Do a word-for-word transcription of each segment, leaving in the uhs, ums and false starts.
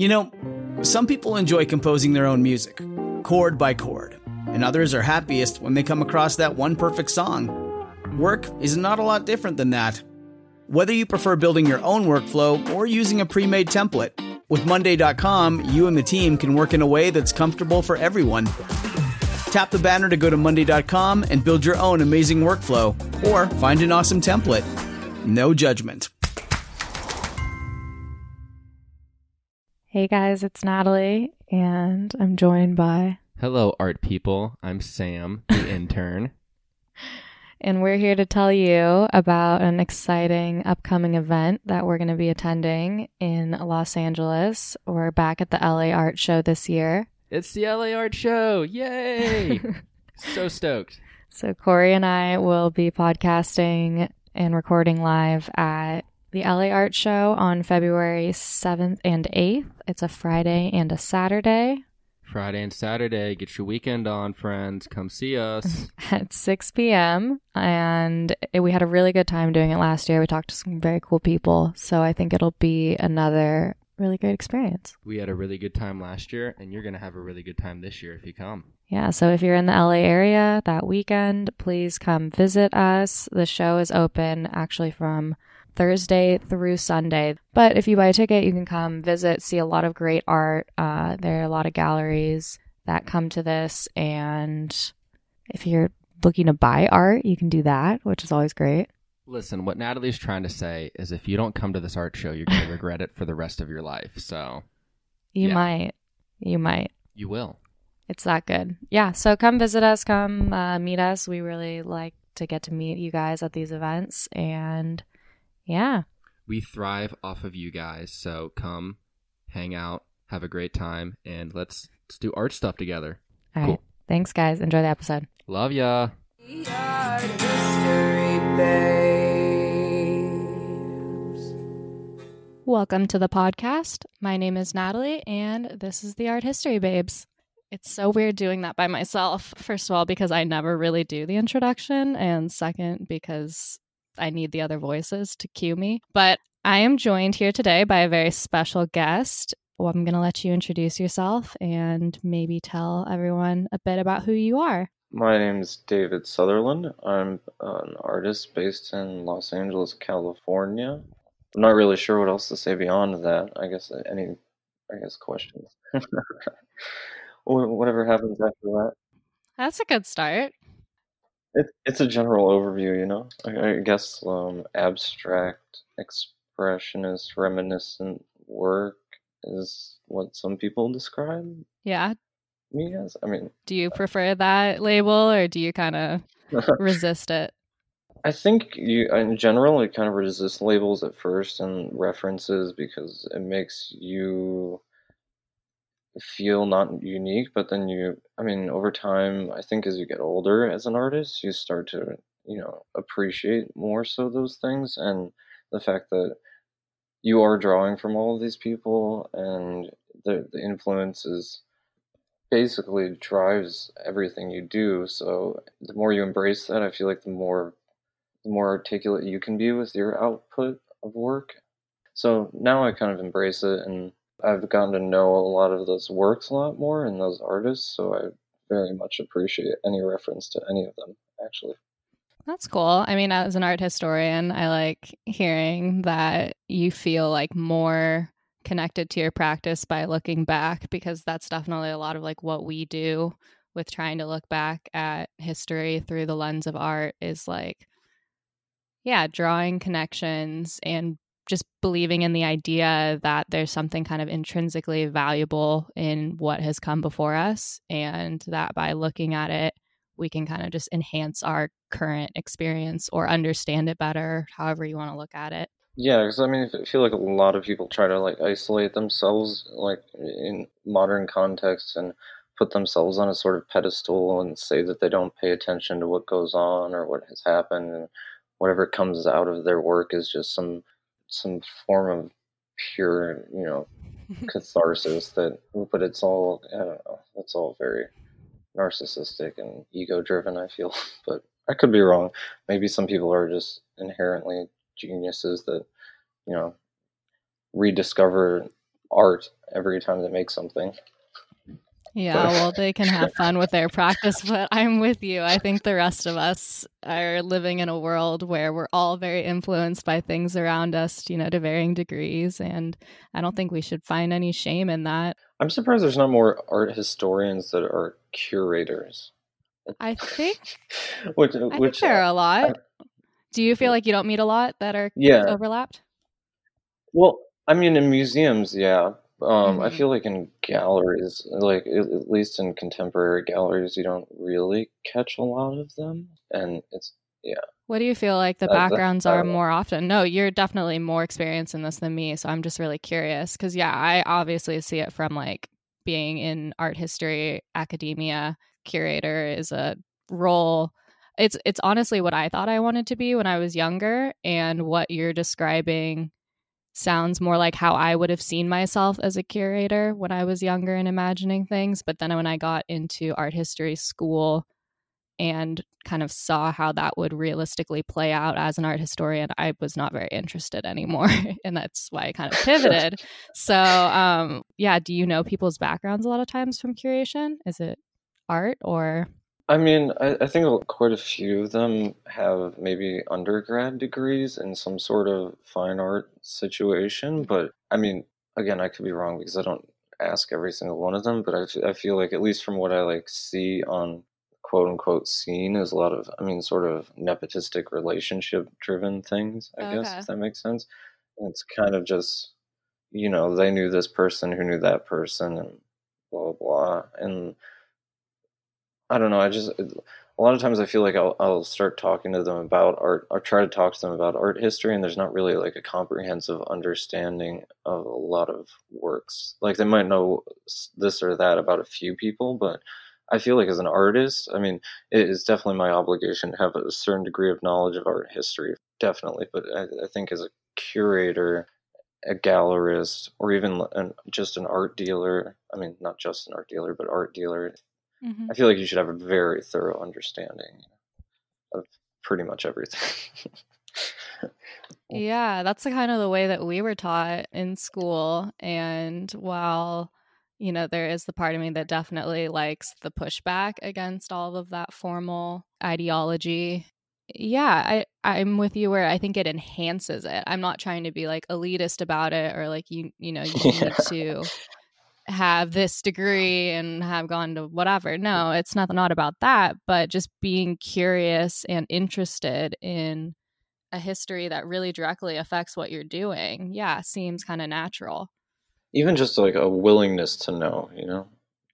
You know, some people enjoy composing their own music, chord by chord, and others are happiest when they come across that one perfect song. Work is not a lot different than that. Whether you prefer building your own workflow or using a pre-made template, with Monday dot com, you and the team can work in a way that's comfortable for everyone. Tap the banner to go to Monday dot com and build your own amazing workflow, or find an awesome template. No judgment. Hey guys, it's Natalie, and I'm joined by... Hello, art people. I'm Sam, the intern. And we're here to tell you about an exciting upcoming event that we're going to be attending in Los Angeles. We're back at the L A Art Show this year. It's the L A Art Show. Yay! So stoked. So Corey and I will be podcasting and recording live at the L A Art Show on February seventh and eighth. It's a Friday and a Saturday. Friday and Saturday. Get your weekend on, friends. Come see us. At six p.m. And it, we had a really good time doing it last year. We talked to some very cool people. So I think it'll be another really great experience. We had a really good time last year, and you're going to have a really good time this year if you come. Yeah, so if you're in the L A area that weekend, please come visit us. The show is open actually from Thursday through Sunday. But if you buy a ticket, you can come visit, see a lot of great art. Uh, there are a lot of galleries that come to this. And if you're looking to buy art, you can do that, which is always great. Listen, what Natalie's trying to say is if you don't come to this art show, you're going to regret it for the rest of your life. So you yeah. might. You might. You will. It's that good. Yeah, so come visit us. Come uh, meet us. We really like to get to meet you guys at these events. And yeah. We thrive off of you guys. So come, hang out, have a great time, and let's, let's do art stuff together. All cool. right. Thanks, guys. Enjoy the episode. Love ya. Welcome to the podcast. My name is Natalie, and this is the Art History Babes. It's so weird doing that by myself. First of all, because I never really do the introduction, and second, because I need the other voices to cue me. But I am joined here today by a very special guest. Well, I'm going to let you introduce yourself and maybe tell everyone a bit about who you are. My name is David Sutherland. I'm an artist based in Los Angeles, California. I'm not really sure what else to say beyond that. I guess any, I guess questions. Whatever happens after that. That's a good start. It, it's a general overview, you know. I, I guess um, abstract, expressionist, reminiscent work is what some people describe Yeah. me as. I mean, do you prefer that label, or do you kind of resist it? I think you, in general, you kind of resist labels at first and references because it makes you feel not unique, but then you, I mean, over time, I think as you get older as an artist, you start to, you know, appreciate more so those things, and the fact that you are drawing from all of these people, and the, the influences basically drives everything you do. So the more you embrace that, I feel like the more, the more articulate you can be with your output of work. So now I kind of embrace it, and I've gotten to know a lot of those works a lot more and those artists, so I very much appreciate any reference to any of them, actually. That's cool. I mean, as an art historian, I like hearing that you feel like more connected to your practice by looking back, because that's definitely a lot of like what we do with trying to look back at history through the lens of art is like, yeah, drawing connections and just believing in the idea that there's something kind of intrinsically valuable in what has come before us, and that by looking at it, we can kind of just enhance our current experience or understand it better, however you want to look at it. Yeah, because I mean, I feel like a lot of people try to like isolate themselves like in modern contexts and put themselves on a sort of pedestal and say that they don't pay attention to what goes on or what has happened, and whatever comes out of their work is just some some form of pure, you know, catharsis. That, but it's all, I don't know, it's all very narcissistic and ego-driven, I feel. But I could be wrong. Maybe some people are just inherently geniuses that, you know, rediscover art every time they make something. Yeah, well, they can have fun with their practice, but I'm with you. I think the rest of us are living in a world where we're all very influenced by things around us, you know, to varying degrees. And I don't think we should find any shame in that. I'm surprised there's not more art historians that are curators. I think, which, I which think there are a lot. I, Do you feel like you don't meet a lot that are yeah. overlapped? Well, I mean, in museums, yeah. Um, I Mhm. feel like in galleries, like at at least in contemporary galleries, you don't really catch a lot of them, and it's yeah. What do you feel like the That, that, backgrounds I are don't know. more often? No, you're definitely more experienced in this than me, so I'm just really curious because yeah, I obviously see it from like being in art history academia. Curator is a role. It's it's honestly what I thought I wanted to be when I was younger, and what you're describing sounds more like how I would have seen myself as a curator when I was younger and imagining things. But then when I got into art history school and kind of saw how that would realistically play out as an art historian, I was not very interested anymore. And that's why I kind of pivoted. So, um, yeah, do you know people's backgrounds a lot of times from curation? Is it art or? I mean, I, I think quite a few of them have maybe undergrad degrees in some sort of fine art situation, but I mean, again, I could be wrong because I don't ask every single one of them, but I, f- I feel like at least from what I like see on quote unquote scene is a lot of, I mean, sort of nepotistic relationship driven things, I guess, Okay. if that makes sense. And it's kind of just, you know, they knew this person who knew that person and blah, blah, blah. And I don't know. I just a lot of times I feel like I'll I'll start talking to them about art or try to talk to them about art history, and there's not really like a comprehensive understanding of a lot of works. Like they might know s- this or that about a few people, but I feel like as an artist, I mean, it is definitely my obligation to have a certain degree of knowledge of art history, definitely. But I, I think as a curator, a gallerist, or even an, just an art dealer. I mean, not just an art dealer, but art dealer. Mhm. I feel like you should have a very thorough understanding of pretty much everything. Yeah, that's the kind of the way that we were taught in school. And while, you know, there is the part of me that definitely likes the pushback against all of that formal ideology. Yeah, I, I'm with you where I think it enhances it. I'm not trying to be like elitist about it or like you, you know, you Yeah. need to have this degree and have gone to whatever. No, it's not not about that, but just being curious and interested in a history that really directly affects what you're doing, yeah, seems kind of natural. Even just like a willingness to know, you know?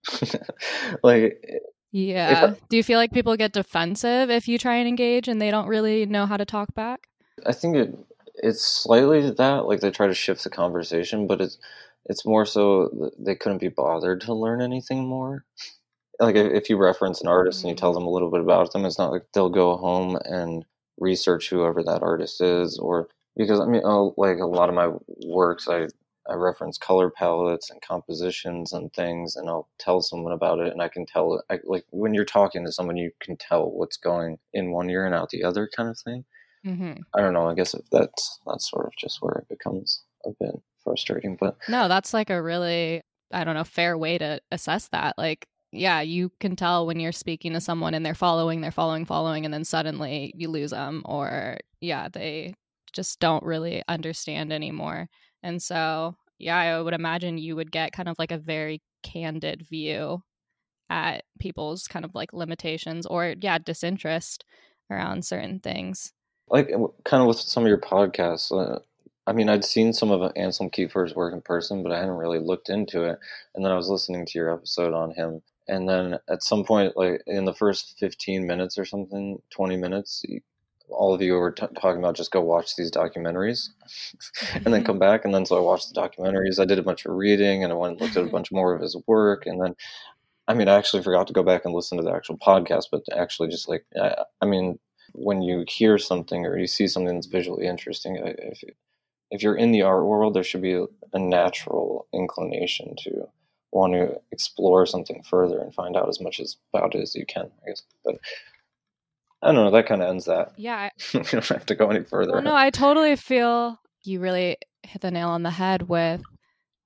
Like, if Yeah. Do you feel like people get defensive if you try and engage and they don't really know how to talk back? I think it it's slightly that, like they try to shift the conversation, but it's it's more so that they couldn't be bothered to learn anything more. Like if, if you reference an artist and you tell them a little bit about them, it's not like they'll go home and research whoever that artist is, or because I mean, oh, like a lot of my works, I I reference color palettes and compositions and things, and I'll tell someone about it, and I can tell, I, like when you're talking to someone, you can tell what's going in one ear and out the other, kind of thing. Mm-hmm. I don't know. I guess if that's that's sort of just where it becomes a bit frustrating, but No, that's like a really, I don't know, fair way to assess that. Like, yeah, you can tell when you're speaking to someone and they're following, they're following, following, and then suddenly you lose them, or yeah, they just don't really understand anymore. And so, yeah, I would imagine you would get kind of like a very candid view at people's kind of like limitations or, yeah, disinterest around certain things. like kind of with some of your podcasts. Uh, I mean, I'd seen some of Anselm Kiefer's work in person, but I hadn't really looked into it. And then I was listening to your episode on him, and then at some point, like in the first fifteen minutes or something, twenty minutes, all of you were t- talking about just go watch these documentaries and then come back. And then so I watched the documentaries. I did a bunch of reading, and I went and looked at a bunch more of his work. And then, I mean, I actually forgot to go back and listen to the actual podcast, but actually just like, I, I mean, when you hear something or you see something that's visually interesting, if if you're in the art world, there should be a, a natural inclination to want to explore something further and find out as much as about it as you can, I guess. But I don't know. That kind of ends that. Yeah. We don't have to go any further. Well, no, I totally feel you really hit the nail on the head with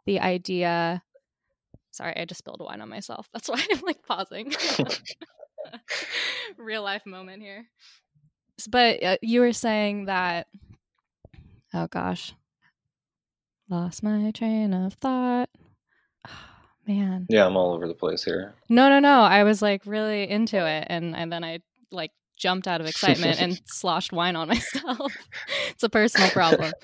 the idea. Sorry, I just spilled wine on myself. That's why I'm like pausing. Real life moment here. But uh, you were saying that, oh gosh, lost my train of thought. Oh, man. Yeah, I'm all over the place here. No, no, no. I was like really into it. And, and then I like jumped out of excitement and sloshed wine on myself. It's a personal problem.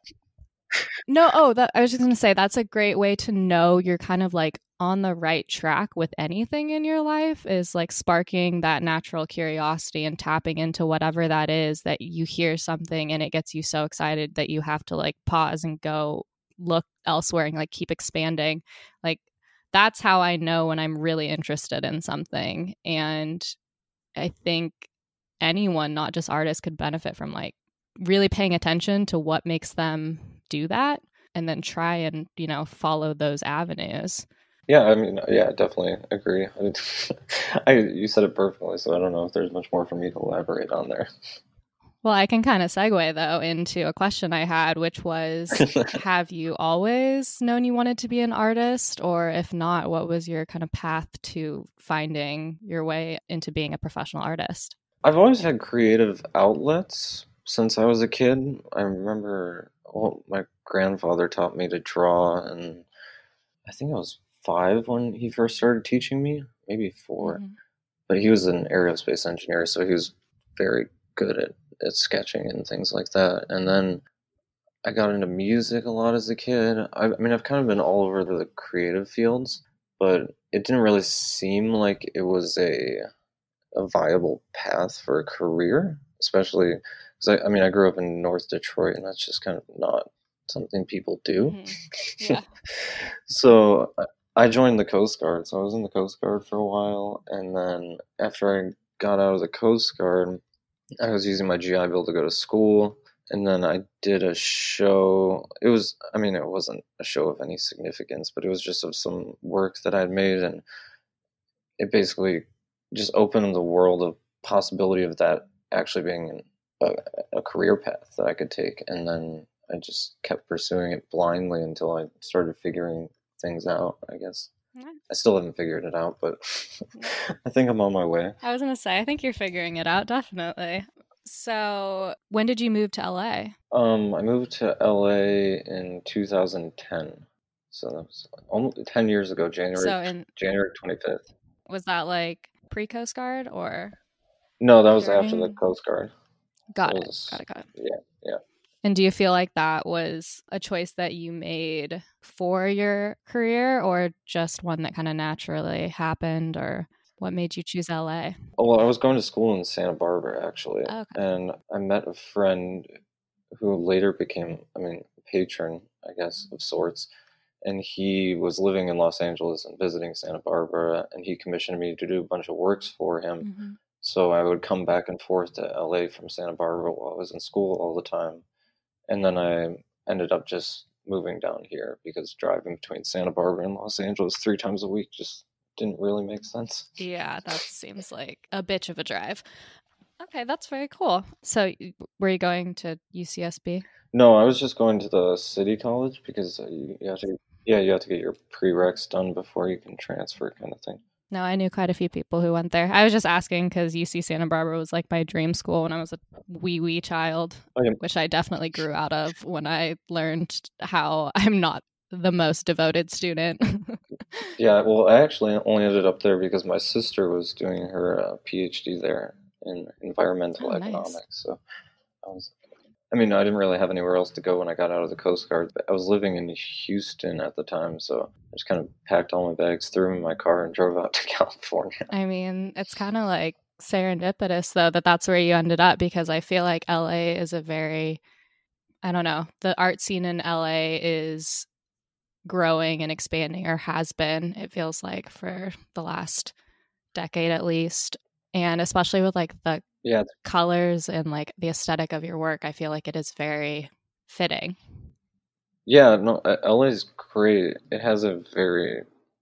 No, oh, that, I was just going to say that's a great way to know you're kind of like on the right track with anything in your life, is like sparking that natural curiosity and tapping into whatever that is, that you hear something and it gets you so excited that you have to like pause and go look elsewhere and like keep expanding. Like that's how I know when I'm really interested in something. And I think anyone, not just artists, could benefit from like really paying attention to what makes them do that and then try and, you know, follow those avenues. Yeah, I mean, yeah, definitely agree. I, I you said it perfectly, so I don't know if there's much more for me to elaborate on there. Well, I can kind of segue though into a question I had, which was, have you always known you wanted to be an artist? Or if not, what was your kind of path to finding your way into being a professional artist? I've always had creative outlets since I was a kid. I remember well, my grandfather taught me to draw, and I think I was five when he first started teaching me, maybe four. Mm-hmm. But he was an aerospace engineer, so he was very good at, at sketching and things like that. And then I got into music a lot as a kid. I, I mean, I've kind of been all over the creative fields, but it didn't really seem like it was a a viable path for a career, especially because I, I mean, I grew up in North Detroit, and that's just kind of not something people do. Mm-hmm. Yeah. So I joined the Coast Guard. So I was in the Coast Guard for a while, and then after I got out of the Coast Guard, I was using my G I Bill to go to school, and then I did a show. It was, I mean, it wasn't a show of any significance, but it was just of some work that I'd made, and it basically just opened the world of possibility of that actually being a, a career path that I could take. And then I just kept pursuing it blindly until I started figuring things out, I guess. Yeah. I still haven't figured it out, but I think I'm on my way. I was going to say, I think you're figuring it out, definitely. So when did you move to L A? Um, I moved to L A in two thousand ten. So that was almost ten years ago, January, so in, January twenty-fifth. Was that like pre-Coast Guard or? No, that was during? After the Coast Guard. Got so it. it was, got it. Got it. Yeah, yeah. And do you feel like that was a choice that you made for your career, or just one that kind of naturally happened, or what made you choose L A? Well, I was going to school in Santa Barbara, actually. Oh, okay. And I met a friend who later became, I mean, a patron, I guess, of sorts. And he was living in Los Angeles and visiting Santa Barbara, and he commissioned me to do a bunch of works for him. Mm-hmm. So I would come back and forth to L A from Santa Barbara while I was in school all the time. And then I ended up just moving down here because driving between Santa Barbara and Los Angeles three times a week just didn't really make sense. Yeah, that seems like a bitch of a drive. Okay, that's very cool. So were you going to U C S B? No, I was just going to the city college because you, you have to, yeah, you have to get your prereqs done before you can transfer, kind of thing. No, I knew quite a few people who went there. I was just asking because U C Santa Barbara was like my dream school when I was a wee wee child, oh, yeah. which I definitely grew out of when I learned how I'm not the most devoted student. Yeah, well, I actually only ended up there because my sister was doing her uh, PhD there in environmental oh, economics. Nice. So I was, I mean, I didn't really have anywhere else to go when I got out of the Coast Guard. But I was living in Houston at the time, so I just kind of packed all my bags, threw them in my car, and drove out to California. I mean, it's kind of like serendipitous, though, that that's where you ended up, because I feel like L A is a very, I don't know, the art scene in L A is growing and expanding, or has been, it feels like, for the last decade at least. And especially with like the yeah. colors and like the aesthetic of your work, I feel like it is very fitting. Yeah, no, L A is great. It has a very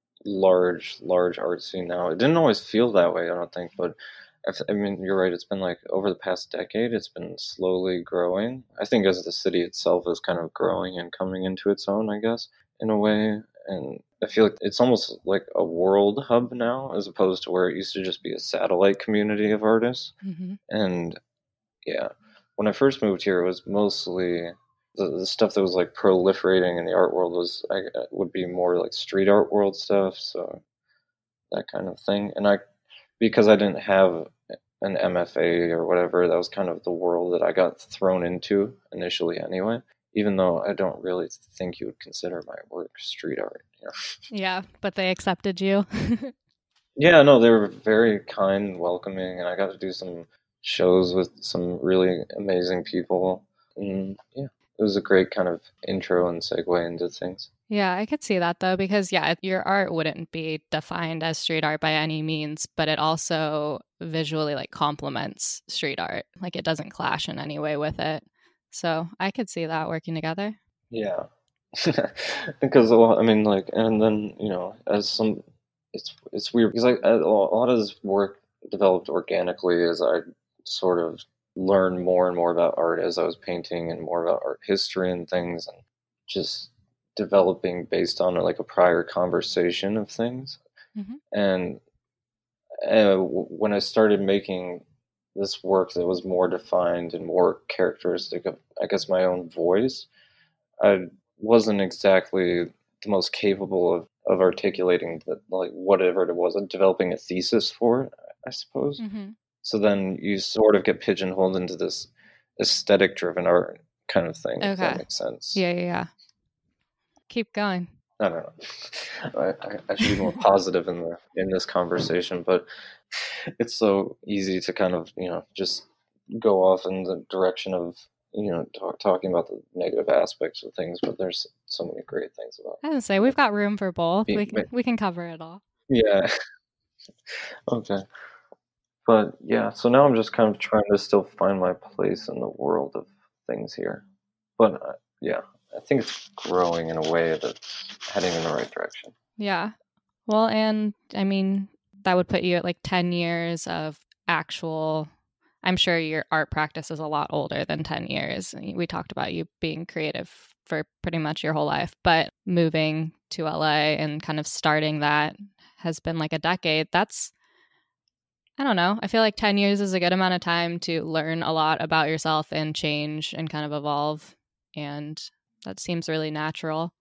large, large art scene now. It didn't always feel that way, I don't think, but I mean, you're right. It's been like over the past decade, it's been slowly growing. I think as the city itself is kind of growing and coming into its own, I guess. in a way. And I feel like it's almost like a world hub now, as opposed to where it used to just be a satellite community of artists. Mm-hmm. And yeah, when I first moved here, it was mostly the, the stuff that was like proliferating in the art world was I would be more like street art world stuff, so that kind of thing. And I, because I didn't have an M F A or whatever, that was kind of the world that I got thrown into initially anyway. Even though I don't really think you would consider my work street art. You know? Yeah, but they accepted you. Yeah, no, they were very kind and welcoming, and I got to do some shows with some really amazing people. And yeah, it was a great kind of intro and segue into things. Yeah, I could see that though, because yeah, your art wouldn't be defined as street art by any means, but it also visually like complements street art. Like it doesn't clash in any way with it. So I could see that working together. Yeah. Because a lot, I mean, like, and then, you know, as some, it's it's weird because like a lot of this work developed organically as I sort of learned more and more about art as I was painting and more about art history and things, and just developing based on like a prior conversation of things. Mm-hmm. And uh, when I started making this work that was more defined and more characteristic of, I guess, my own voice, I wasn't exactly the most capable of, of articulating the, like whatever it was, developing a thesis for it, I suppose. Mm-hmm. So then you sort of get pigeonholed into this aesthetic-driven art kind of thing, Okay. if that makes sense. Yeah, yeah, yeah. Keep going. I don't know. I, I, I should be more positive in the in this conversation, but it's so easy to kind of, you know, just go off in the direction of, you know, talk, talking about the negative aspects of things, but there's so many great things about it. I would say we've got room for both. Be, we can, we can cover it all. Yeah. Okay. But yeah, so now I'm just kind of trying to still find my place in the world of things here. But uh, yeah, I think it's growing in a way that's heading in the right direction. Yeah. Well, and I mean, that would put you at like ten years of actual, I'm sure your art practice is a lot older than ten years. We talked about you being creative for pretty much your whole life, but moving to L A and kind of starting that has been like a decade. That's, I don't know. I feel like ten years is a good amount of time to learn a lot about yourself and change and kind of evolve. And that seems really natural.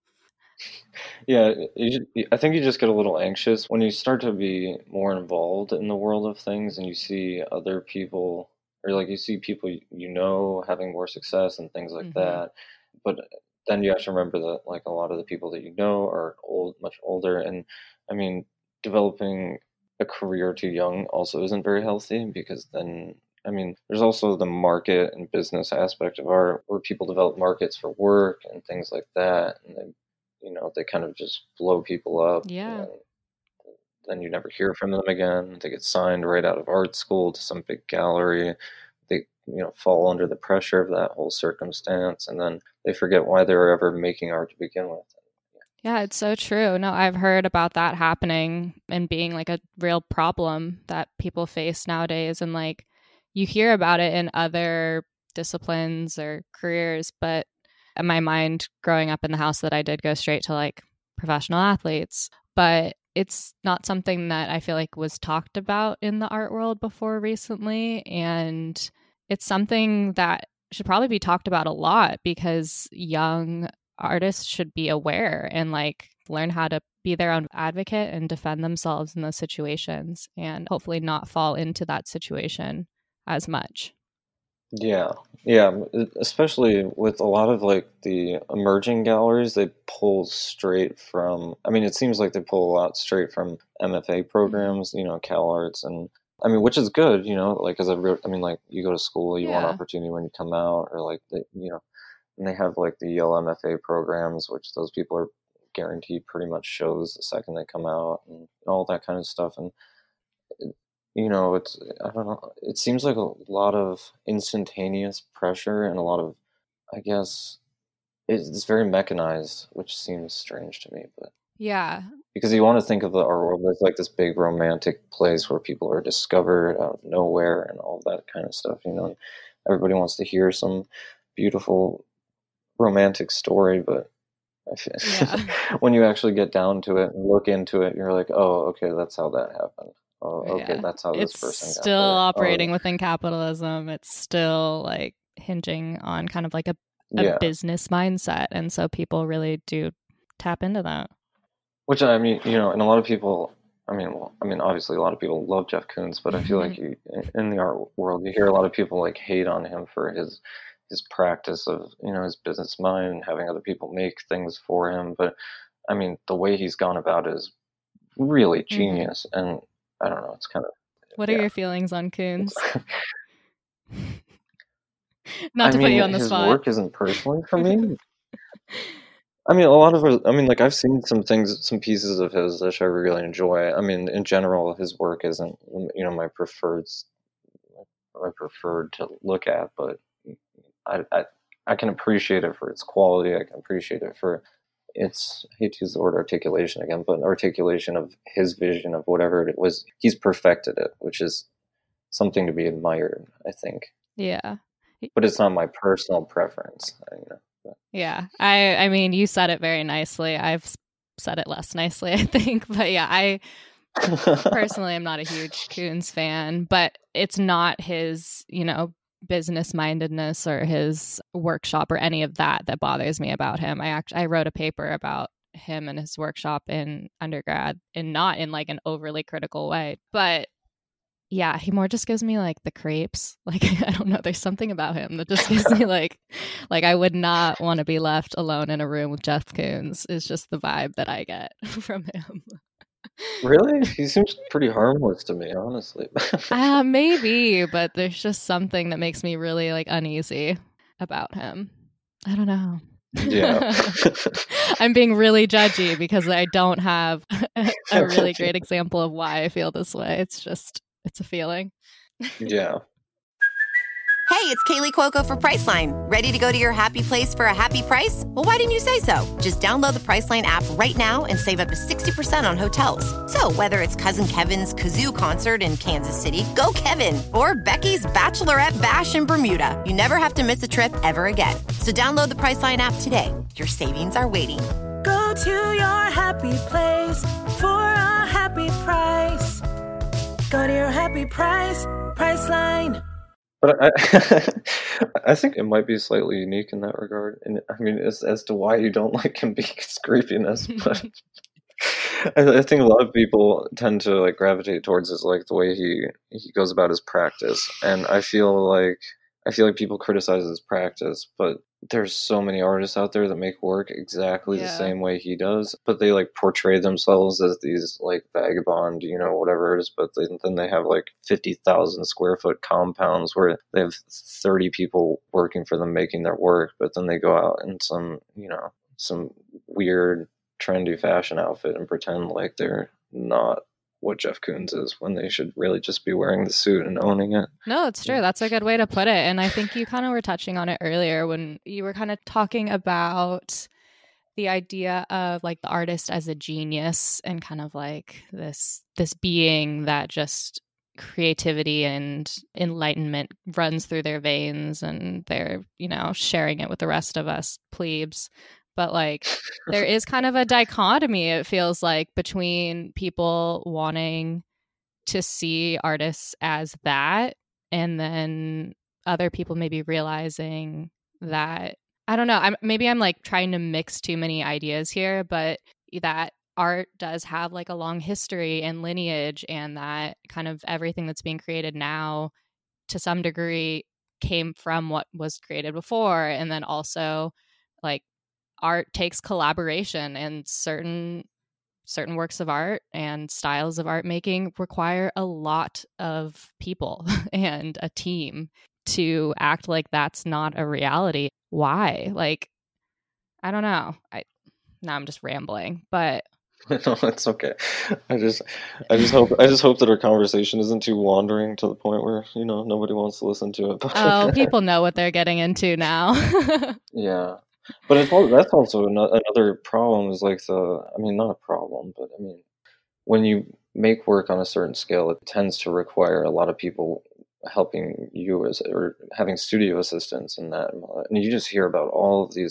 Yeah, you, I think you just get a little anxious when you start to be more involved in the world of things and you see other people, or like you see people you know having more success and things like mm-hmm. that. But then you have to remember that like a lot of the people that you know are old, much older. And I mean, developing a career too young also isn't very healthy, because then, I mean, there's also the market and business aspect of art where people develop markets for work and things like that. And they, you know, they kind of just blow people up. Yeah. And then you never hear from them again. They get signed right out of art school to some big gallery. They, you know, fall under the pressure of that whole circumstance. And then they forget why they were ever making art to begin with. Yeah, it's so true. No, I've heard about that happening and being like a real problem that people face nowadays. And like, you hear about it in other disciplines or careers, but in my mind, growing up in the house that I did go straight to like professional athletes, but it's not something that I feel like was talked about in the art world before recently. And it's something that should probably be talked about a lot, because young artists should be aware and like learn how to be their own advocate and defend themselves in those situations, and hopefully not fall into that situation as much. Yeah, yeah, especially with a lot of like the emerging galleries, they pull straight from, I mean, it seems like they pull a lot straight from M F A programs, you know, CalArts, and I mean, which is good, you know, like as a, I mean, like you go to school, you yeah. want opportunity when you come out, or like, they, you know, and they have like the Yale M F A programs, which those people are guaranteed pretty much shows the second they come out, and all that kind of stuff. And it, you know, it's, I don't know, it seems like a lot of instantaneous pressure and a lot of, I guess, it's very mechanized, which seems strange to me. But yeah, because you want to think of the art world as like this big romantic place where people are discovered out of nowhere and all that kind of stuff, you know. Everybody wants to hear some beautiful romantic story, but I feel Yeah. when you actually get down to it and look into it, you're like, oh, okay, that's how that happened. Oh, okay, Yeah. that's how this It's person got still there. operating Oh, within capitalism. It's still like hinging on kind of like a, a yeah. business mindset. And so people really do tap into that. Which I mean, you know, and a lot of people. I mean, well, I mean, obviously, a lot of people love Jeff Koons, but I feel like you, in the art world, you hear a lot of people like hate on him for his his practice of, you know, his business mind and having other people make things for him. But I mean, the way he's gone about it is really Mhm. genius, and I don't know, it's kind of What are yeah. your feelings on Koons? Not I to put mean, you on the his spot. work isn't personally for me. I mean, a lot of it, I mean, like I've seen some things, some pieces of his which I really enjoy. I mean, in general, his work isn't, you know, my preferred, my preferred to look at, but I, I, I can appreciate it for its quality. I can appreciate it for its, I hate to use the word articulation again, but articulation of his vision of whatever it was. He's perfected it, which is something to be admired, I think. Yeah. But it's not my personal preference. You know. Yeah. I I mean, you said it very nicely. I've said it less nicely, I think. But yeah, I personally am not a huge Koons fan, but it's not his, you know, business mindedness or his workshop or any of that that bothers me about him. I actually I wrote a paper about him and his workshop in undergrad, and not in like an overly critical way. But yeah, he more just gives me like the creeps. Like, I don't know, there's something about him that just gives me like like I would not want to be left alone in a room with Jeff Koons. Is just the vibe that I get from him. Really? He seems pretty harmless to me, honestly. Uh, maybe, but there's just something that makes me really like uneasy about him. I don't know. Yeah. I'm being really judgy because I don't have a really great example of why I feel this way. It's just, it's a feeling. Yeah. Hey, it's Kaylee Cuoco for Priceline. Ready to go to your happy place for a happy price? Well, why didn't you say so? Just download the Priceline app right now and save up to sixty percent on hotels. So whether it's Cousin Kevin's Kazoo Concert in Kansas City, go Kevin, or Becky's Bachelorette Bash in Bermuda, you never have to miss a trip ever again. So download the Priceline app today. Your savings are waiting. Go to your happy place for a happy price. Go to your happy price, Priceline. But I, I think it might be slightly unique in that regard. And I mean, as as to why you don't like him being his creepiness, but I, I think a lot of people tend to like gravitate towards his like the way he he goes about his practice, and I feel like I feel like people criticize his practice, but there's so many artists out there that make work exactly Yeah. the same way he does, but they like portray themselves as these like vagabond, you know, whatever it is, but they, then they have like fifty thousand square foot compounds where they have thirty people working for them making their work, but then they go out in some, you know, some weird trendy fashion outfit and pretend like they're not what Jeff Koons is when they should really just be wearing the suit and owning it. No, it's true. That's a good way to put it. And I think you kind of were touching on it earlier when you were kind of talking about the idea of like the artist as a genius and kind of like this this being that just creativity and enlightenment runs through their veins and they're, you know, sharing it with the rest of us plebes. But like there is kind of a dichotomy, it feels like, between people wanting to see artists as that and then other people maybe realizing that, I don't know, I'm maybe I'm like trying to mix too many ideas here, but that art does have like a long history and lineage, and that kind of everything that's being created now to some degree came from what was created before. And then also like art takes collaboration, and certain certain works of art and styles of art making require a lot of people and a team to act like that's not a reality. Why? Like, I don't know. I now I'm just rambling, but No, it's okay. I just, I just hope, I just hope that our conversation isn't too wandering to the point where you know nobody wants to listen to it. But oh, people know what they're getting into now. yeah, but it's al- that's also ano- another problem. Is like the, I mean, not a problem, but I mean, when you make work on a certain scale, it tends to require a lot of people helping you as or having studio assistants and that, and you just hear about all of these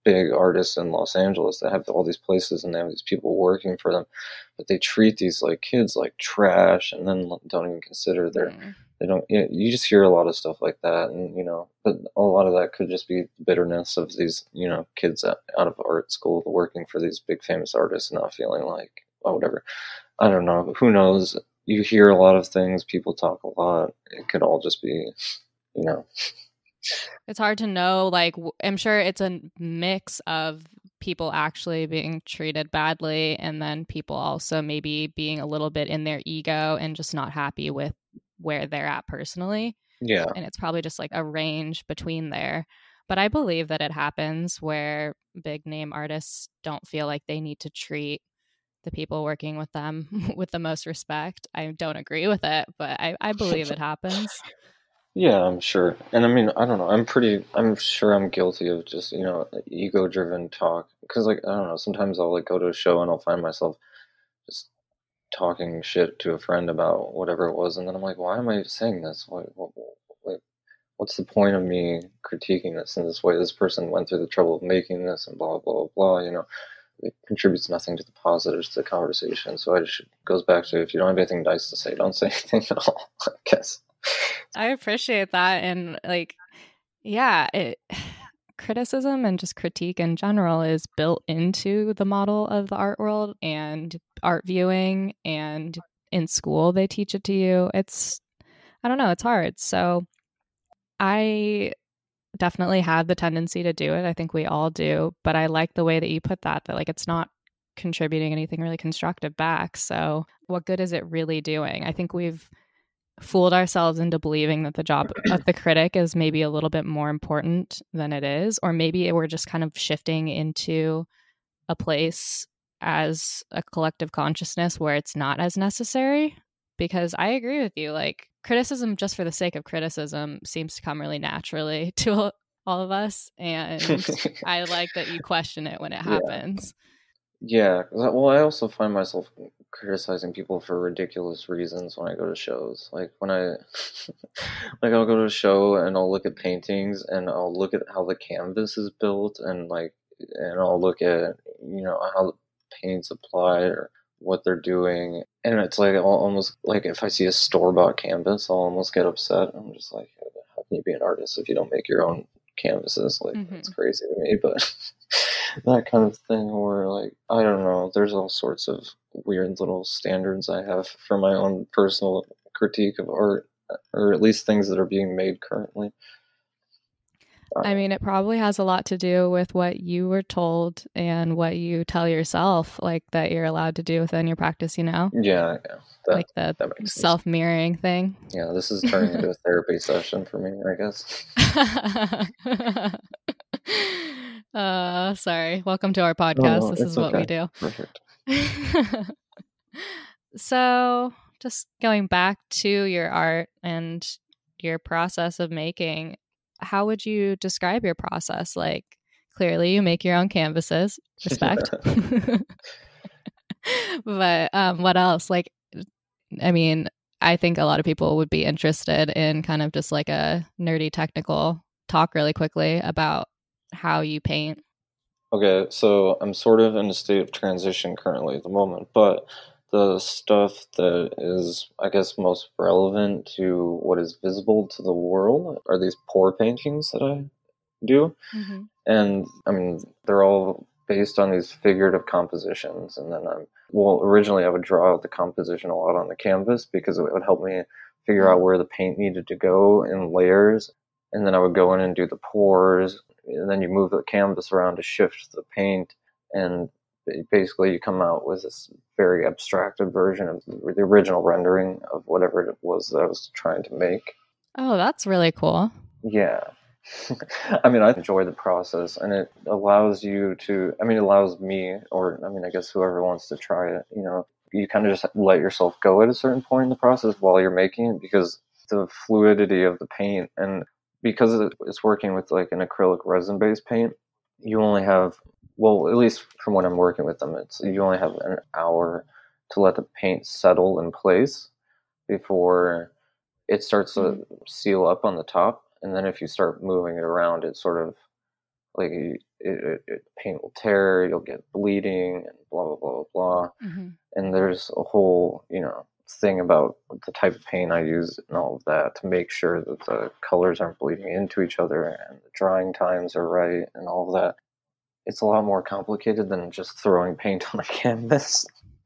big artists in Los Angeles that have all these places and they have these people working for them, but they treat these like kids like trash, and then don't even consider their Mm. they don't you, know, you just hear a lot of stuff like that, and you know, but a lot of that could just be the bitterness of these, you know, kids out, out of art school working for these big famous artists, not feeling like, oh, whatever. I don't know, who knows. You hear a lot of things, people talk a lot. It could all just be, you know, It's hard to know. Like, w- I'm sure it's a mix of people actually being treated badly, and then people also maybe being a little bit in their ego and just not happy with where they're at personally. yeah. And it's probably just like a range between there. But I believe that it happens where big name artists don't feel like they need to treat the people working with them with the most respect. I don't agree with it, but I, I believe it happens. Yeah, I'm sure. And I mean, I don't know. I'm pretty, I'm sure I'm guilty of just, you know, ego driven talk. Because, like, I don't know, sometimes I'll, like, go to a show and I'll find myself just talking shit to a friend about whatever it was. And then I'm like, why am I saying this? What, what, what, what's the point of me critiquing this in this way? This person went through the trouble of making this and blah, blah, blah, blah. You know, it contributes nothing to the positives to the conversation. So I just, it goes back to, if you don't have anything nice to say, don't say anything at all, I guess. I appreciate that. And like, yeah, it, criticism and just critique in general is built into the model of the art world and art viewing. And in school, they teach it to you. It's, I don't know, it's hard. So I definitely have the tendency to do it. I think we all do. But I like the way that you put that, that like it's not contributing anything really constructive back. So what good is it really doing? I think we've fooled ourselves into believing that the job of the critic is maybe a little bit more important than it is, or maybe we're just kind of shifting into a place as a collective consciousness where it's not as necessary. Because I agree with you, like criticism just for the sake of criticism seems to come really naturally to all of us, and I like that you question it when it happens. Yeah, 'cause I- well, I also find myself criticizing people for ridiculous reasons when I go to shows. Like when I, like I'll go to a show and I'll look at paintings and I'll look at how the canvas is built and like, and I'll look at, you know, how the paint's applied or what they're doing. And it's like, I'll almost, like if I see a store-bought canvas, I'll almost get upset. I'm just like, how can you be an artist if you don't make your own canvases? Like, Mhm. it's crazy to me, but that kind of thing where, like, I don't know, there's all sorts of weird little standards I have for my own personal critique of art, or at least things that are being made currently. I mean, it probably has a lot to do with what you were told and what you tell yourself, like that you're allowed to do within your practice, you know? Yeah, yeah. That, like the that makes sense. self-mirroring thing. Yeah, this is turning into a therapy session for me, I guess. uh, sorry. Welcome to our podcast. Oh, no, this it's is what okay. we do. Perfect. So, just going back to your art and your process of making, how would you describe your process? Like, clearly you make your own canvases. Respect. But um, what else? Like, I mean, I think a lot of people would be interested in kind of just like a nerdy technical talk really quickly about how you paint. Okay, so I'm sort of in a state of transition currently at the moment, but the stuff that is, I guess, most relevant to what is visible to the world are these pour paintings that I do. Mm-hmm. And, I mean, they're all based on these figurative compositions, and then I'm, well, originally I would draw out the composition a lot on the canvas because it would help me figure out where the paint needed to go in layers, and then I would go in and do the pours, and then you move the canvas around to shift the paint, and basically you come out with this very abstracted version of the original rendering of whatever it was that I was trying to make. Oh, that's really cool. Yeah. I mean, I enjoy the process, and it allows you to, I mean, it allows me, or I mean, I guess whoever wants to try it, you know, you kind of just let yourself go at a certain point in the process while you're making it, because the fluidity of the paint, and because it's working with like an acrylic resin-based paint, you only have, well, at least from when I'm working with them, it's you only have an hour to let the paint settle in place before it starts to mm-hmm. seal up on the top. And then if you start moving it around, it sort of, like, it, it, it paint will tear, you'll get bleeding, and blah blah blah blah blah. Mm-hmm. And there's a whole, you know, thing about the type of paint I use and all of that to make sure that the colors aren't bleeding into each other and the drying times are right and all of that. It's a lot more complicated than just throwing paint on a canvas.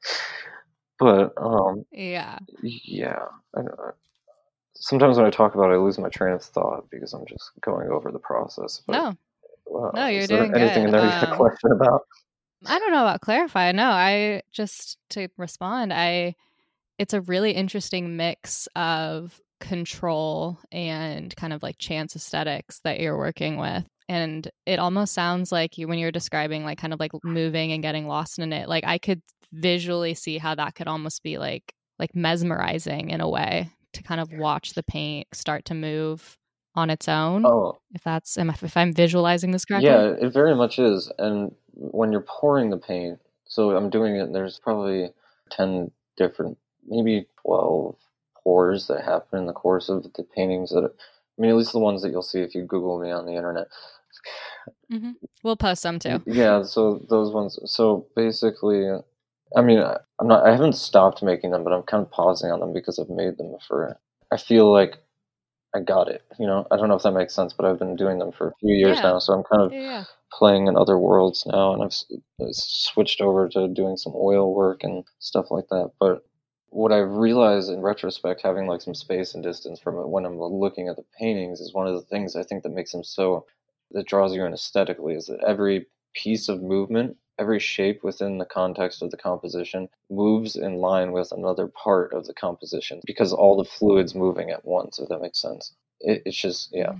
But um, Yeah. yeah, I, I, sometimes when I talk about it, I lose my train of thought because I'm just going over the process. But, No. uh, No, you're is there doing anything good. in there you had a Um, question about? I don't know about clarify. No, I just to respond, I it's a really interesting mix of control and kind of like chance aesthetics that you're working with. And it almost sounds like you when you're describing like kind of like moving and getting lost in it, like I could visually see how that could almost be like like mesmerizing in a way to kind of watch the paint start to move on its own. Oh, If that's am I- if I'm visualizing this correctly. yeah, it very much is. And when you're pouring the paint, so I'm doing it, there's probably ten different, maybe twelve pours that happen in the course of the paintings that, I mean, at least the ones that you'll see if you Google me on the internet. Mm-hmm. We'll post some too. Yeah, so those ones. So basically, I mean, I- I'm not, I haven't stopped making them, but I'm kind of pausing on them because I've made them for, I feel like I got it, you know? I don't know if that makes sense, but I've been doing them for a few years Yeah. now, so I'm kind of Yeah, yeah. playing in other worlds now, and I've s- switched over to doing some oil work and stuff like that. But what I've realized in retrospect, having like some space and distance from it when I'm looking at the paintings, is one of the things I think that makes them so, that draws you in aesthetically, is that every piece of movement, every shape within the context of the composition moves in line with another part of the composition because all the fluid's moving at once, if that makes sense. It, it's just, yeah.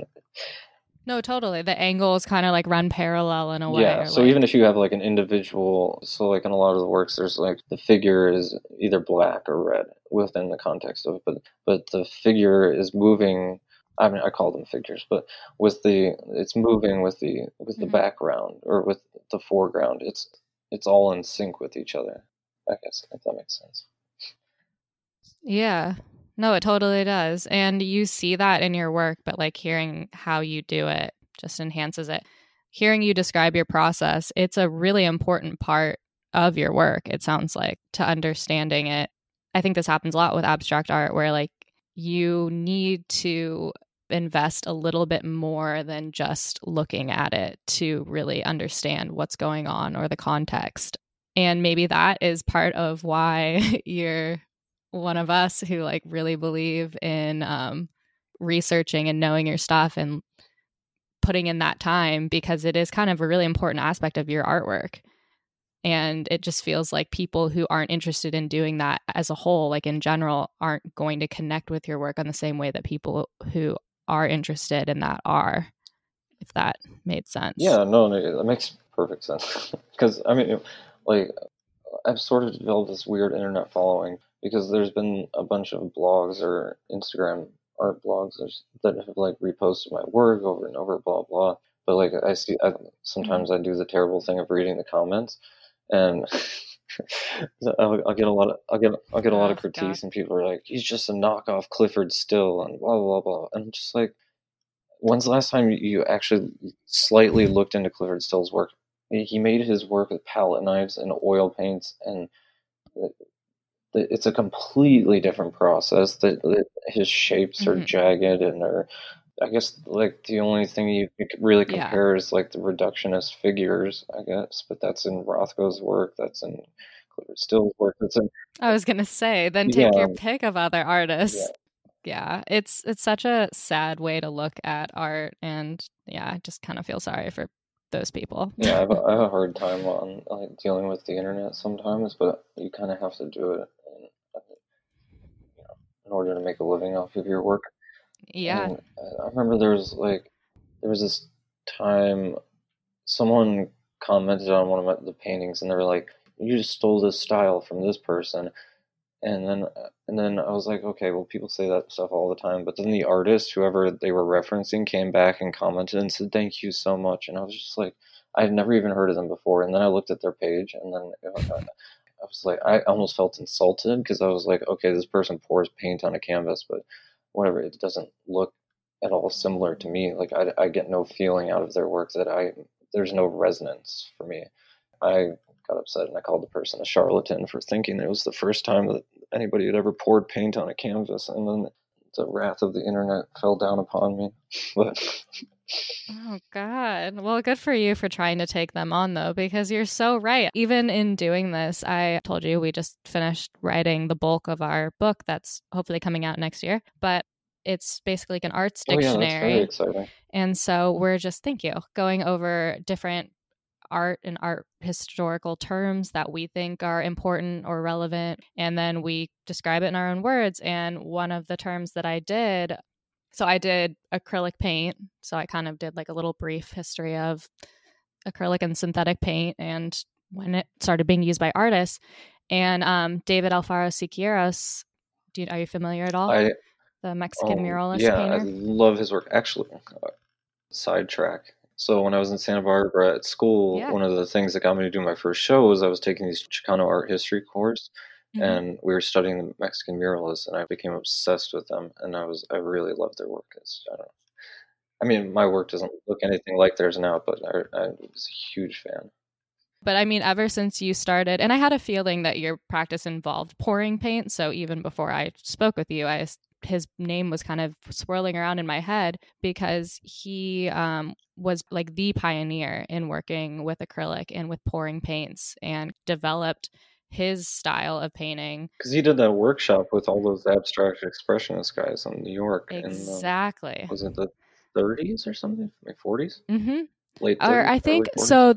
No, totally. The angles kind of like run parallel in a way. Yeah, or, so like- even if you have like an individual, so like in a lot of the works, there's like the figure is either black or red within the context of it, but but the figure is moving. I mean, I call them figures, but with the it's moving with the with the Mhm. background or with the foreground. It's it's all in sync with each other. I guess if that makes sense. Yeah. No, it totally does. And you see that in your work, but like hearing how you do it just enhances it. Hearing you describe your process, it's a really important part of your work, it sounds like, to understanding it. I think this happens a lot with abstract art where like you need to invest a little bit more than just looking at it to really understand what's going on or the context. And maybe that is part of why you're one of us who like really believe in um, researching and knowing your stuff and putting in that time, because it is kind of a really important aspect of your artwork. And it just feels like people who aren't interested in doing that as a whole, like in general, aren't going to connect with your work on the same way that people who are interested in that are, if that made sense. Yeah, no, no, that makes perfect sense. Because I mean, like, I've sort of developed this weird internet following because there's been a bunch of blogs or Instagram art blogs that have like reposted my work over and over, blah blah. But like, I see, I, sometimes I do the terrible thing of reading the comments, and I'll, I'll get a lot of I'll get I'll get a lot of Oh, critiques, God. and people are like, "He's just a knockoff Clifford Still," and blah blah blah. And I'm just like, when's the last time you actually slightly looked into Clifford Still's work? He made his work with palette knives and oil paints, and it's a completely different process. That, that his shapes are Mhm. jagged and are, I guess, like the only thing you could really Yeah. compare is like the reductionist figures, I guess. But that's in Rothko's work. That's in Clifford Still's work. That's in I was gonna say, then take Yeah. your pick of other artists. Yeah. it's it's such a sad way to look at art, and yeah, I just kind of feel sorry for those people. yeah. I have, a, I have a hard time on like dealing with the internet sometimes, but you kind of have to do it in, you know, in order to make a living off of your work. Yeah. And I remember there was like there was this time someone commented on one of my, the paintings, and they were like, "You just stole this style from this person." And then and then I was like, okay, well, people say that stuff all the time. But then the artist, whoever they were referencing, came back and commented and said, "Thank you so much." And I was just like, I had never even heard of them before. And then I looked at their page, and then uh, I was like, I almost felt insulted because I was like, okay, this person pours paint on a canvas, but whatever, it doesn't look at all similar to me. Like I, I get no feeling out of their work that I there's no resonance for me. I got upset and I called the person a charlatan for thinking it was the first time that anybody had ever poured paint on a canvas, and then the wrath of the internet fell down upon me. But oh God. Well, good for you for trying to take them on though, because you're so right. Even in doing this, I told you we just finished writing the bulk of our book that's hopefully coming out next year, but it's basically like an arts oh yeah, dictionary. that's very exciting. And so we're just, thank you, going over different art and art historical terms that we think are important or relevant. And then we describe it in our own words. And one of the terms that I did, so I did acrylic paint. So I kind of did like a little brief history of acrylic and synthetic paint and when it started being used by artists. And um, David Alfaro Siqueiros, do you, are you familiar at all? I, the Mexican oh, muralist yeah, painter? I love his work. Actually, uh, sidetrack. So when I was in Santa Barbara at school, Yeah. one of the things that got me to do my first show was I was taking these Chicano art history course, Mhm. and we were studying the Mexican muralists, and I became obsessed with them, and I was I really loved their work. It's, I don't know. I mean, my work doesn't look anything like theirs now, but I, I was a huge fan. But I mean, ever since you started, and I had a feeling that your practice involved pouring paint. So even before I spoke with you, I his name was kind of swirling around in my head because he um, was like the pioneer in working with acrylic and with pouring paints and developed his style of painting. Because he did that workshop with all those abstract expressionist guys in New York. Exactly. In the, was it the thirties or something? Like forties? Mm-hmm. Late Or thirties, I think early forties? so. Th-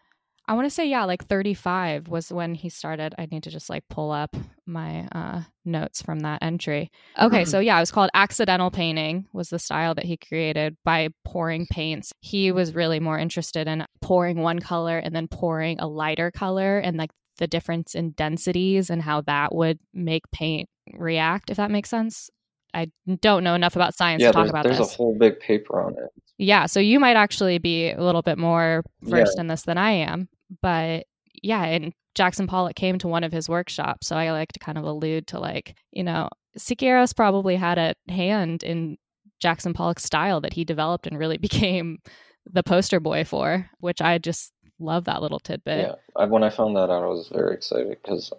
I want to say, yeah, like thirty-five was when he started. I need to just like pull up my uh, notes from that entry. Okay, so yeah, it was called accidental painting was the style that he created by pouring paints. He was really more interested in pouring one color and then pouring a lighter color and like the difference in densities and how that would make paint react, if that makes sense. I don't know enough about science yeah, to talk there's, about there's this. There's a whole big paper on it. Yeah, so you might actually be a little bit more versed Yeah. in this than I am. But yeah, and Jackson Pollock came to one of his workshops. So I like to kind of allude to like, you know, Siqueiros probably had a hand in Jackson Pollock's style that he developed and really became the poster boy for, which I just love that little tidbit. Yeah, I, when I found that out, I was very excited because,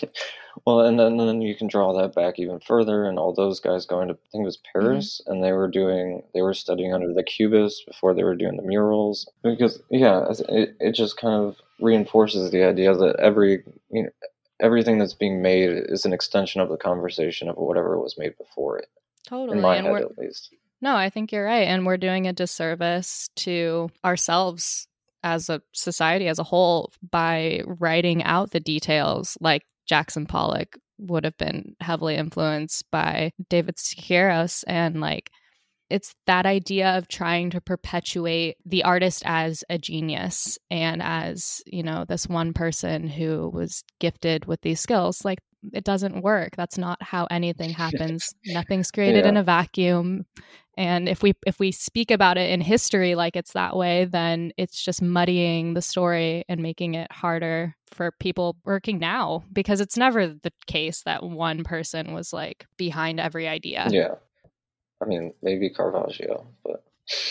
well, and then, and then you can draw that back even further, and all those guys going to, I think it was Paris, mm-hmm. and they were doing, they were studying under the Cubists before they were doing the murals. Because, yeah, it, it just kind of reinforces the idea that every, you know, everything that's being made is an extension of the conversation of whatever was made before it. Totally. In my and head, we're, at least. No, I think you're right. And we're doing a disservice to ourselves as a society as a whole by writing out the details like Jackson Pollock would have been heavily influenced by David Siqueiros. And like, it's that idea of trying to perpetuate the artist as a genius and as, you know, this one person who was gifted with these skills. Like, it doesn't work. That's not how anything happens. Nothing's created Yeah. in a vacuum. And if we if we speak about it in history like it's that way, then it's just muddying the story and making it harder for people working now, because it's never the case that one person was like behind every idea. Yeah. I mean, maybe Caravaggio, but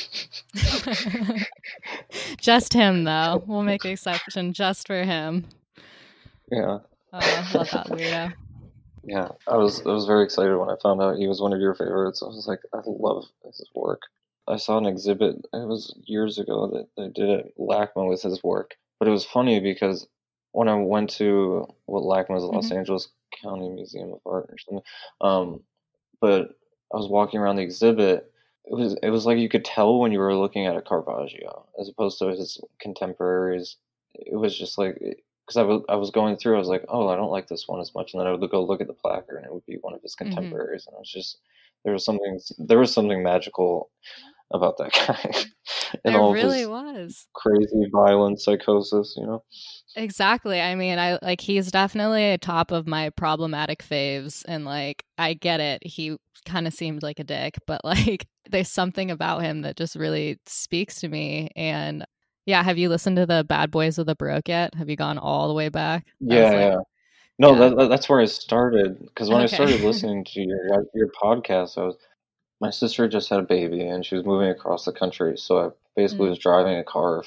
just him though. We'll make an exception just for him. yeah. Oh, I love that weirdo. Yeah, I was I was very excited when I found out he was one of your favorites. I was like, I love his work. I saw an exhibit, it was years ago, that they did at LACMA with his work. But it was funny because when I went to what LACMA is, Los Mhm. Angeles County Museum of Art or something, um, but I was walking around the exhibit. It was it was like you could tell when you were looking at a Caravaggio as opposed to his contemporaries. It was just like. Because I was, I was going through, I was like, oh, I don't like this one as much, and then I would go look at the placard, and it would be one of his contemporaries, mm-hmm. and it was just there was something there was something magical about that guy, and there all really his was crazy, violent psychosis, you know. Exactly. I mean, I like he's definitely a top of my problematic faves, and like I get it. He kind of seemed like a dick, but like there's something about him that just really speaks to me, and. Yeah, have you listened to the Bad Boys of the Baroque yet? Have you gone all the way back? That Yeah, like, yeah. No, yeah. That, that's where I started. Because when Okay. I started listening to your your podcast, I was my sister just had a baby and she was moving across the country, so I basically Mm. was driving a car from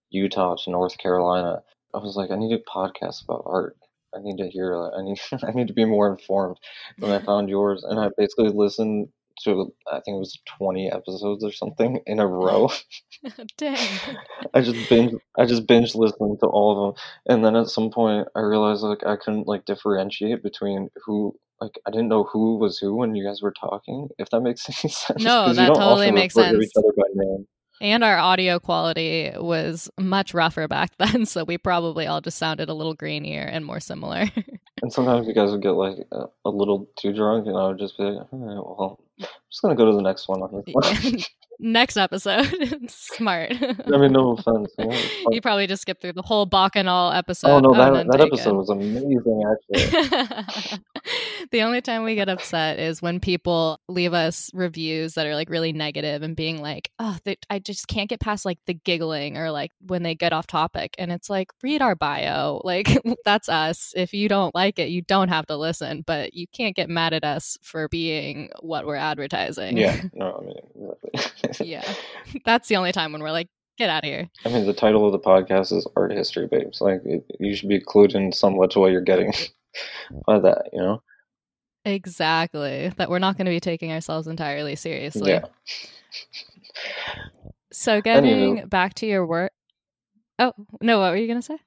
Utah to North Carolina. I was like, I need a podcast about art. I need to hear. I need. I need to be more informed. And I found yours, and I basically listened to, I think it was twenty episodes or something in a row. Dang. I just binge. I just binge listened to all of them, and then at some point I realized like I couldn't like differentiate between who. Like I didn't know who was who when you guys were talking. If that makes any sense. No, 'Cause that you don't totally often makes refer to sense. each other by name. And our audio quality was much rougher back then, so we probably all just sounded a little grainier and more similar. And sometimes you guys would get like a, a little too drunk, and I would just be like, all right, well, I'm just gonna go to the next one on this one. Next episode. Smart. I mean, no offense. You know, You probably just skipped through the whole Bacchanal episode. oh no, that none that taken. episode was amazing, actually. The only time we get upset is when people leave us reviews that are like really negative and being like, oh, they, I just can't get past like the giggling, or like when they get off topic. And it's like, read our bio. Like, that's us. If you don't like it, you don't have to listen, but you can't get mad at us for being what we're advertising. Yeah, no, I mean, exactly. Yeah. That's the only time when we're like, get out of here. I mean, the title of the podcast is Art History Babes. Like, it, you should be clued in somewhat to what you're getting by that, you know? Exactly. That we're not going to be taking ourselves entirely seriously. Yeah. So getting Anywho. back to your work. Oh, no, what were you going to say?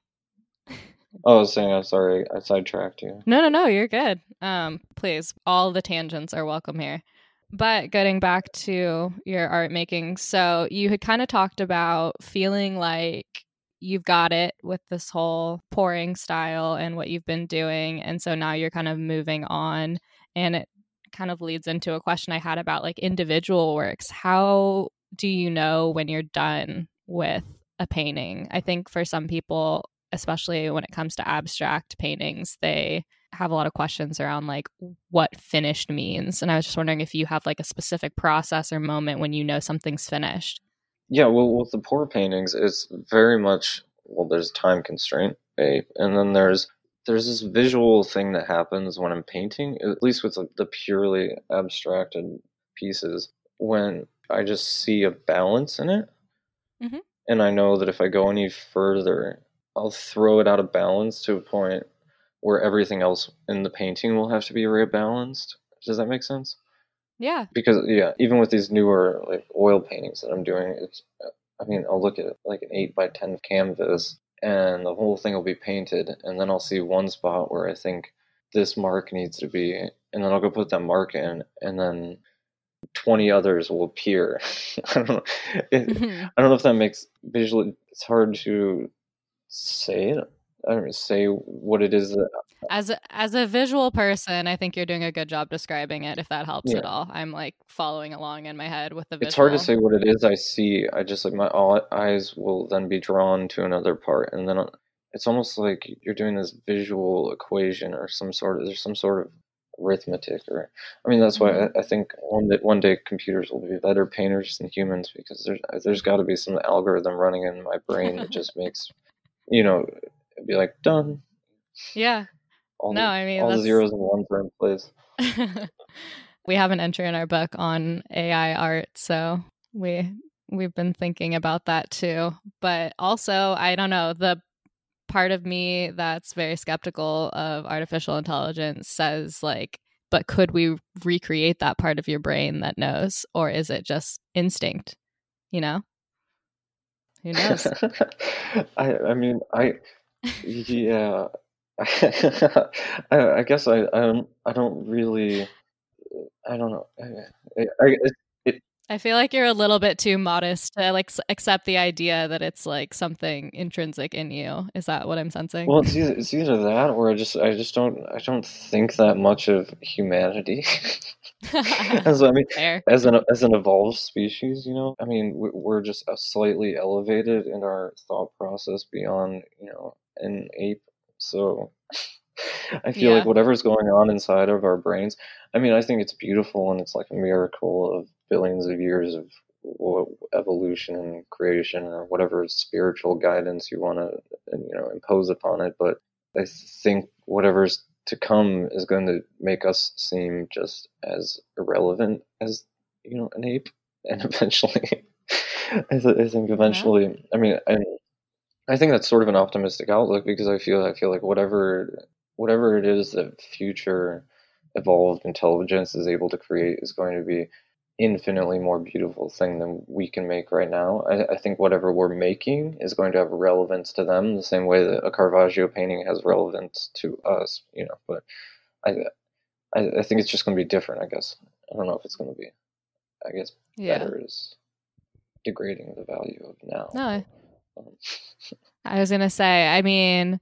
Oh, I was saying, I'm sorry, I sidetracked you. No, no, no, you're good. Um, please, all the tangents are welcome here. But getting back to your art making, so you had kind of talked about feeling like you've got it with this whole pouring style and what you've been doing. And so now you're kind of moving on. And it kind of leads into a question I had about like individual works. How do you know when you're done with a painting? I think for some people, especially when it comes to abstract paintings, they have a lot of questions around like what finished means. And I was just wondering if you have like a specific process or moment when you know something's finished. Yeah, well, with the pour paintings, it's very much, well, there's time constraint, A, and then there's there's this visual thing that happens when I'm painting, at least with the purely abstracted pieces, when I just see a balance in it, mm-hmm. and I know that if I go any further, I'll throw it out of balance to a point where everything else in the painting will have to be rebalanced. Does that make sense? Yeah. Because, yeah, even with these newer like oil paintings that I'm doing, it's, I mean, I'll look at like an eight by ten canvas, and the whole thing will be painted, and then I'll see one spot where I think this mark needs to be, and then I'll go put that mark in, and then twenty others will appear. I don't know. It, mm-hmm. I don't know if that makes visually, it's hard to say it. I don't know, say what it is that as a, as a visual person, I think you're doing a good job describing it, if that helps Yeah. at all. I'm like following along in my head with the visual. It's hard to say what it is I see. I just like my all eyes will then be drawn to another part, and then it's almost like you're doing this visual equation or some sort of there's some sort of arithmetic. Or I mean, that's why I, I think one day, one day computers will be better painters than humans, because there's there's got to be some algorithm running in my brain that just makes, you know, it'd be like done. Yeah. All No, the, I mean, all the that's- zeros and ones are in place. We have an entry in our book on A I art, so we we've been thinking about that too. But also, I don't know, the part of me that's very skeptical of artificial intelligence says like, but could we recreate that part of your brain that knows, or is it just instinct? You know? Who knows? I I mean I yeah I, I guess I I don't I don't really I don't know I, I it, it, I feel like you're a little bit too modest to like s- accept the idea that it's like something intrinsic in you. Is that what I'm sensing? well it's either, it's either that or I just I just don't I don't think that much of humanity. As I mean, Fair. as an as an evolved species, you know, I mean, we- we're just slightly elevated in our thought process beyond, you know, an ape. So I feel Yeah. like whatever's going on inside of our brains, I mean, I think it's beautiful, and it's like a miracle of billions of years of w- evolution and creation, or whatever spiritual guidance you want to, you know, impose upon it. But I think whatever's to come is going to make us seem just as irrelevant as, you know, an ape. And eventually, I, th- I think eventually, I mean, and I think that's sort of an optimistic outlook because I feel I feel like whatever whatever it is that future evolved intelligence is able to create is going to be infinitely more beautiful thing than we can make right now. I, I think whatever we're making is going to have relevance to them the same way that a Caravaggio painting has relevance to us, you know. But I I, I think it's just going to be different, I guess. I don't know if it's going to be, I guess, Yeah. better is degrading the value of now. No, Um, I was going to say, I mean,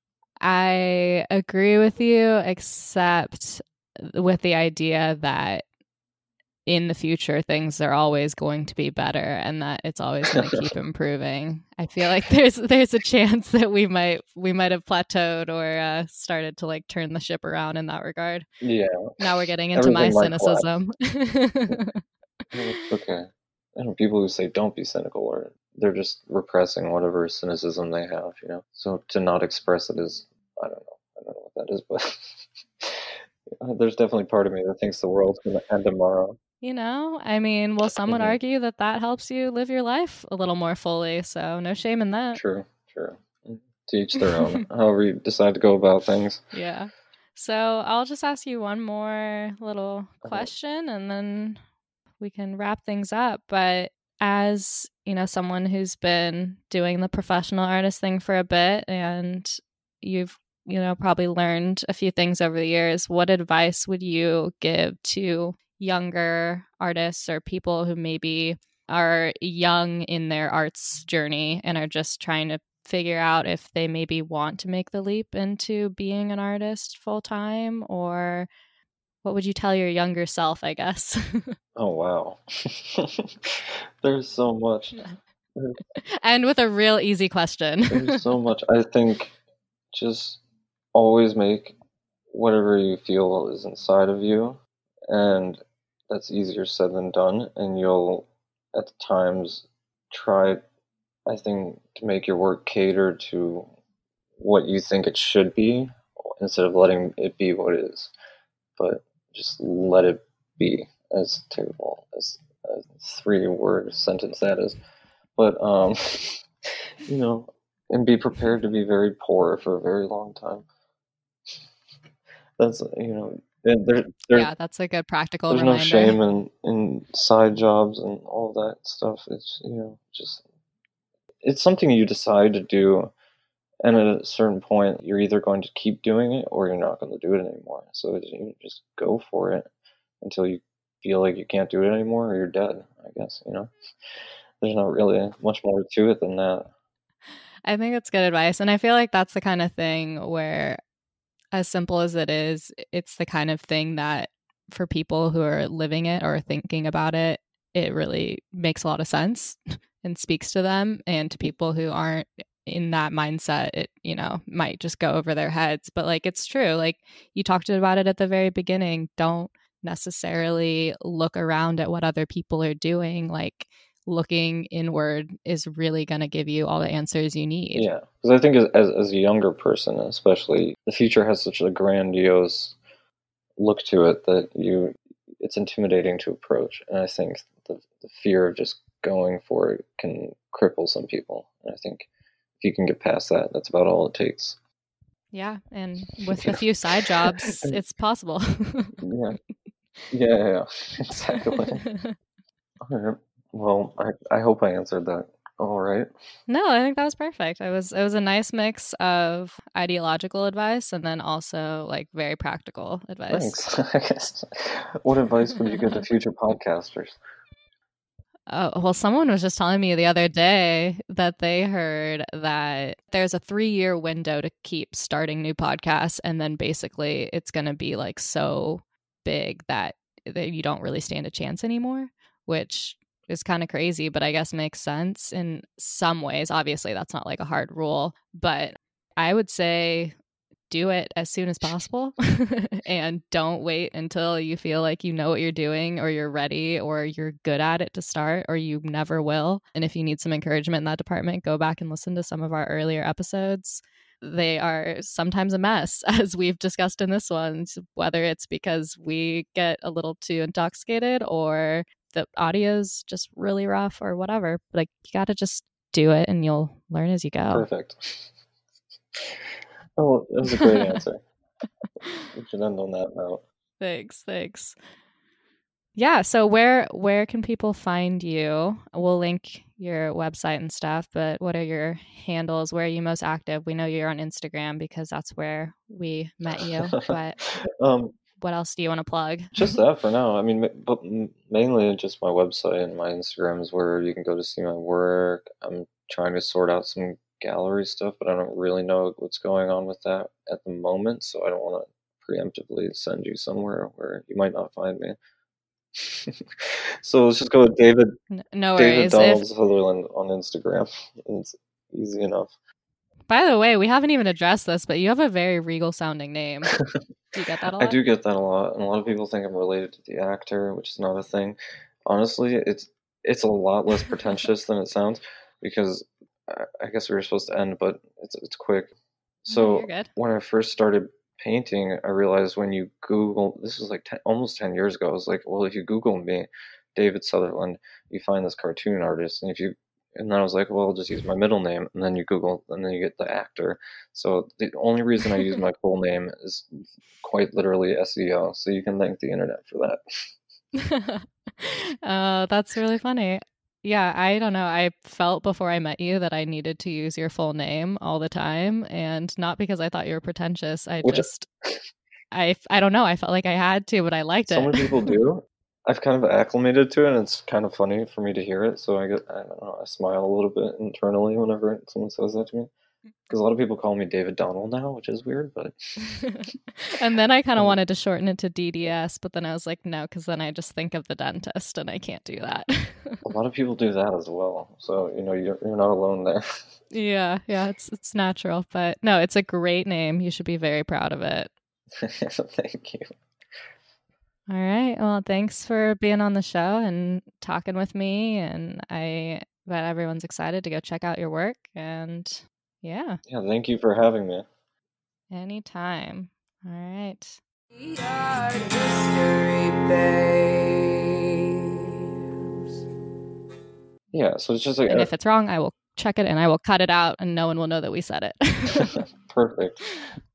I agree with you, except with the idea that in the future, things are always going to be better and that it's always going to keep improving. I feel like there's there's a chance that we might we might have plateaued or uh, started to like turn the ship around in that regard. yeah, Now we're getting into my everything might collapse. cynicism. It's okay. I know people who say don't be cynical, or they're just repressing whatever cynicism they have, you know. So to not express it is, I don't know, I don't know what that is, but there's definitely part of me that thinks the world's going to end tomorrow. You know, I mean, well, some would Mhm. argue that that helps you live your life a little more fully. So no shame in that. True, true. To each their own. However you decide to go about things. Yeah. So I'll just ask you one more little question and then we can wrap things up. But as, you know, someone who's been doing the professional artist thing for a bit and you've, you know, probably learned a few things over the years, what advice would you give to younger artists or people who maybe are young in their arts journey and are just trying to figure out if they maybe want to make the leap into being an artist full time? Or what would you tell your younger self, I guess? Oh, wow. There's so much. And with a real easy question. There's so much. I think just always make whatever you feel is inside of you, and that's easier said than done, and you'll at times try, I think, to make your work cater to what you think it should be instead of letting it be what it is. But just let it be, as terrible as a three-word sentence that is. But, um, you know, and be prepared to be very poor for a very long time. That's, you know, there, there, Yeah, that's a good practical there's reminder. no shame in, in side jobs and all that stuff. It's, you know, just, it's something you decide to do, and at a certain point, you're either going to keep doing it or you're not going to do it anymore. So it's, you just go for it until you feel like you can't do it anymore or you're dead, I guess, you know? There's not really much more to it than that. I think it's good advice. And I feel like that's the kind of thing where, as simple as it is, it's the kind of thing that for people who are living it or thinking about it, it really makes a lot of sense and speaks to them. And to people who aren't in that mindset, it, you know, might just go over their heads. But like, it's true. Like you talked about it at the very beginning. Don't necessarily look around at what other people are doing. Like looking inward is really going to give you all the answers you need. Yeah, because I think as, as a younger person, especially, the future has such a grandiose look to it that you it's intimidating to approach. And I think the, the fear of just going for it can cripple some people. And I think if you can get past that, that's about all it takes. Yeah, and with a few side jobs, it's possible. Yeah, yeah, yeah, yeah. Exactly. All right. Well, I, I hope I answered that all right. No, I think that was perfect. It was it was a nice mix of ideological advice and then also like very practical advice. Thanks. I guess. What advice would you give to future podcasters? Oh, well, someone was just telling me the other day that they heard that there's a three-year window to keep starting new podcasts, and then basically it's going to be like so big that, that you don't really stand a chance anymore, which is kind of crazy, but I guess makes sense in some ways. Obviously, that's not like a hard rule, but I would say do it as soon as possible and don't wait until you feel like you know what you're doing or you're ready or you're good at it to start, or you never will. And if you need some encouragement in that department, go back and listen to some of our earlier episodes. They are sometimes a mess, as we've discussed in this one, whether it's because we get a little too intoxicated or the audio's just really rough or whatever. Like, you got to just do it and you'll learn as you go. Perfect. Oh, that was a great answer. We should end on that note. Thanks. Thanks. Yeah. So where where can people find you? We'll link your website and stuff, but what are your handles? Where are you most active? We know you're on Instagram because that's where we met you. But um, what else do you want to plug? Just that for now. I mean, ma- but m- mainly just my website and my Instagram is where you can go to see my work. I'm trying to sort out some gallery stuff, but I don't really know what's going on with that at the moment, so I don't want to preemptively send you somewhere where you might not find me. So let's just go with David. N- No David worries. Donald If, Sutherland on Instagram. It's easy enough. by the way, we haven't even addressed this, but you have a very regal sounding name. Do you get that a lot? I do get that a lot, and a lot of people think I'm related to the actor, which is not a thing. Honestly, it's it's a lot less pretentious than it sounds, because I, I guess we were supposed to end, but it's it's quick. No, So you're good. when I first started painting, I realized when you Google, this was like ten, almost ten years ago, I was like, well, if you Google me, David Sutherland, you find this cartoon artist, and if you and then I was like, well, I'll just use my middle name, and then you Google, and then you get the actor. So the only reason I use my full name is quite literally S E O. So you can thank the internet for that. uh, that's really funny. Yeah, I don't know. I felt before I met you that I needed to use your full name all the time, and not because I thought you were pretentious. I Which just, I, I don't know. I felt like I had to, but I liked so it. many people do. I've kind of acclimated to it, and it's kind of funny for me to hear it. So I get, I don't know, I smile a little bit internally whenever someone says that to me. Because a lot of people call me David Donald now, which is weird, but And then I kind of Um, wanted to shorten it to D D S, but then I was like, no, because then I just think of the dentist, and I can't do that. a lot of people do that as well. So, you know, you're, you're not alone there. Yeah, yeah, it's it's natural, but no, it's a great name. You should be very proud of it. Thank you. All right. Well, thanks for being on the show and talking with me. And I bet everyone's excited to go check out your work. And yeah, Yeah, thank you for having me. anytime. All right. We are history babes. Yeah, so it's just like, And uh, if it's wrong, I will check it and I will cut it out and no one will know that we said it. perfect.